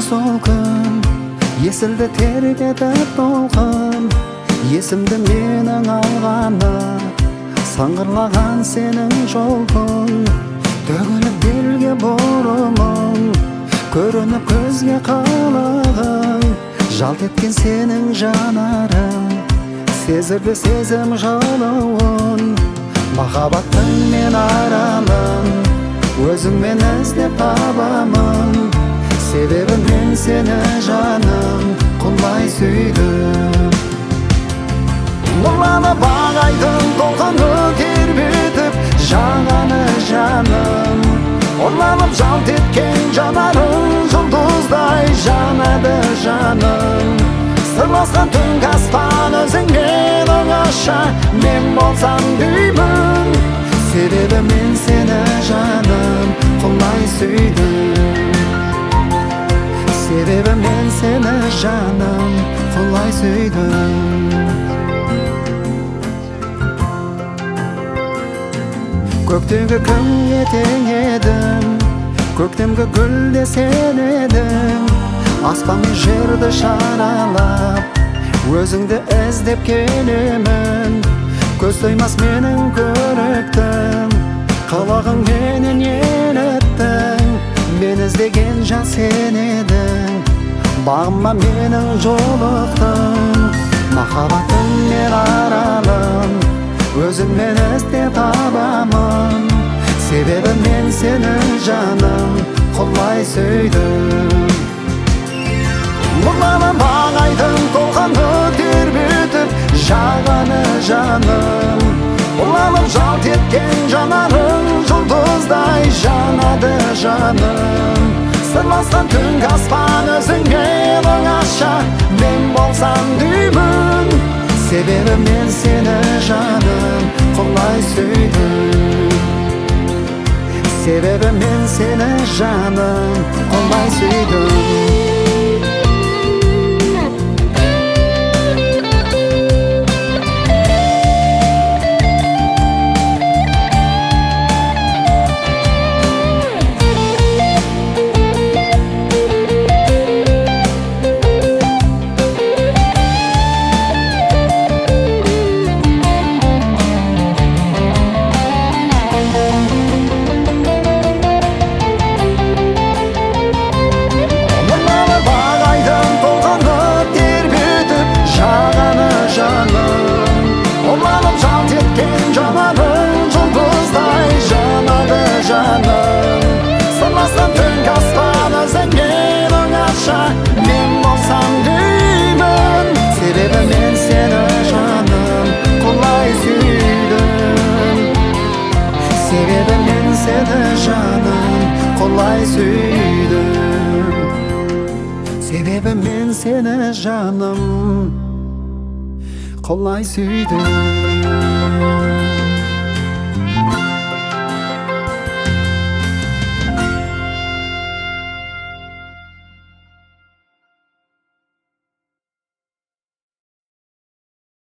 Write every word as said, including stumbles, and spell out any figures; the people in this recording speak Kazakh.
солқын, есілді тербетіп толқын, есімді менің алғаны, саңғырлаған сенің жолың, төгіліп белге бұрымың, көрініп көзге қылығың, жалт еткен сенің жанарың, сезірді сезім жалауын, махаббаттың мен арамын, өзіңмен іздеп табамын, себебі мен сені жаным құлай сүйдім. Нұрланып ағайдың толқыны тербетіп жағаны жаным, орланып жалт еткен жанарың жұлдыздай жанады жаным. Сырласқан түнгі аспан өзіңмен оңаша мен болсам деймін, себебі мен сені жаным құлай сүйдім. Себебі мен сені жаным құлай сүйдім. Көктегі күнге тең едім, көктемгі гүлде сен едің, аспан мен жерді шаралап өзіңді іздеп келемін. Көз тоймас менің көріктім, қылығың менен елеттің, мен іздеген жан сен едің, бағыма менің жолықтың. Махаббатым мен аралым, өзіңмен іздеп табамын, себебі мен сені жаным құлай сүйдім. Нұрланып ағайдың толқыны тербетіп жағаны жаным, ұрланып жалт еткен жанарың жұлдыздай жанады жаным. Сырласқан түнгі аспан өзіңмен оңаша мен болсам деймін, себебі мен сені жаным құлай сүйдім. Себебі мен сені жаным құлай сүйдім. Сырласқан түнгі аспан өзіңмен оңаша мен болсам деймін, себебі мен сені жаным құлай сүйдім. Себебі мен сені жаным құлай сүйдім. Себебі мен сені жаным құлай сүйдім.